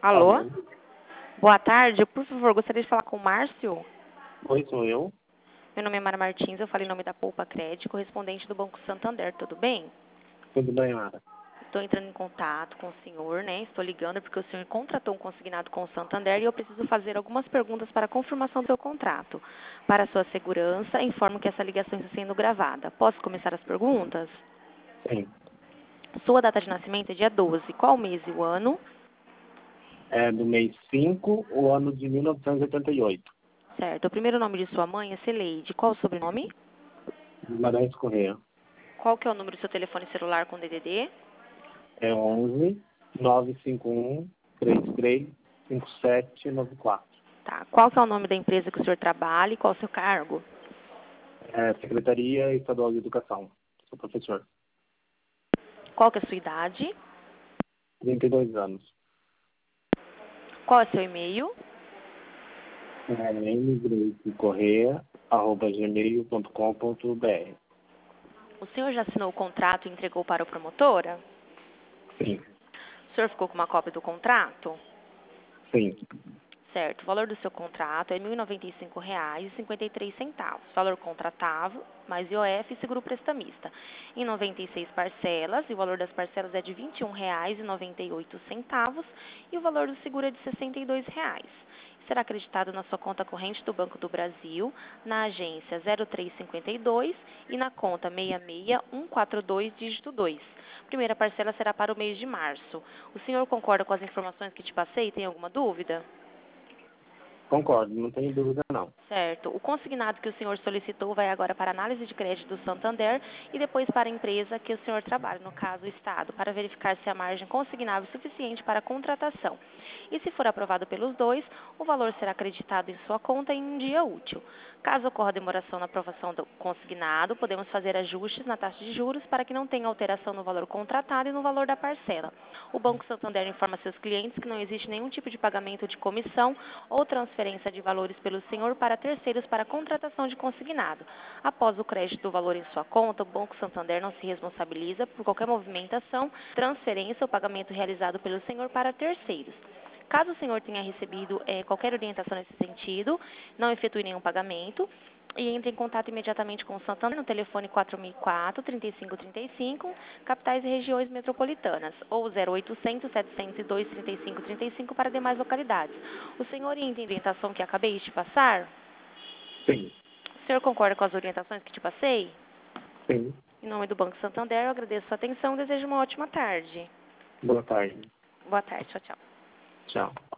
Alô? Alô? Boa tarde. Por favor, gostaria de falar com o Márcio. Oi, sou eu. Meu nome é Mara Martins, eu falo em nome da Poupa Crédito, correspondente do Banco Santander. Tudo bem? Tudo bem, Mara? Estou entrando em contato com o senhor, né? Estou ligando porque o senhor contratou um consignado com o Santander e eu preciso fazer algumas perguntas para a confirmação do seu contrato. Para sua segurança, informo que essa ligação está sendo gravada. Posso começar as perguntas? Sim. Sua data de nascimento é dia 12. Qual o mês e o ano? É do mês 5, o ano de 1988. Certo. O primeiro nome de sua mãe é Celeide. Qual o sobrenome? Guimarães Correia. Qual que é o número do seu telefone celular com DDD? É 11 951 33 5794. Tá. Qual que é o nome da empresa que o senhor trabalha e qual o seu cargo? É Secretaria Estadual de Educação. Sou professor. Qual que é a sua idade? 32 anos. Qual é o seu e-mail? É mgracecorreia@gmail.com.br. O senhor já assinou o contrato e entregou para a promotora? Sim. O senhor ficou com uma cópia do contrato? Sim. Certo. O valor do seu contrato é R$ 1.095,53. Valor contratável, mais IOF e seguro prestamista. Em 96 parcelas, e o valor das parcelas é de R$ 21,98 e o valor do seguro é de R$ 62,00. Será acreditado na sua conta corrente do Banco do Brasil, na agência 0352 e na conta 66142, dígito 2. Primeira parcela será para o mês de março. O senhor concorda com as informações que te passei? Tem alguma dúvida? Concordo, não tenho dúvida não. Certo. O consignado que o senhor solicitou vai agora para a análise de crédito do Santander e depois para a empresa que o senhor trabalha, no caso o Estado, para verificar se a margem consignável é suficiente para a contratação. E se for aprovado pelos dois, o valor será acreditado em sua conta em um dia útil. Caso ocorra demoração na aprovação do consignado, podemos fazer ajustes na taxa de juros para que não tenha alteração no valor contratado e no valor da parcela. O Banco Santander informa seus clientes que não existe nenhum tipo de pagamento de comissão ou transferência de valores pelo senhor para terceiros para a contratação de consignado. Após o crédito do valor em sua conta, o Banco Santander não se responsabiliza por qualquer movimentação, transferência ou pagamento realizado pelo senhor para terceiros. Caso o senhor tenha recebido qualquer orientação nesse sentido, não efetue nenhum pagamento e entre em contato imediatamente com o Santander no telefone 4004-3535, capitais e regiões metropolitanas, ou 0800 702 3535 para demais localidades. O senhor entende a orientação que acabei de te passar? Sim. O senhor concorda com as orientações que te passei? Sim. Em nome do Banco Santander, eu agradeço a sua atenção e desejo uma ótima tarde. Boa tarde. Boa tarde, tchau, tchau. Tchau.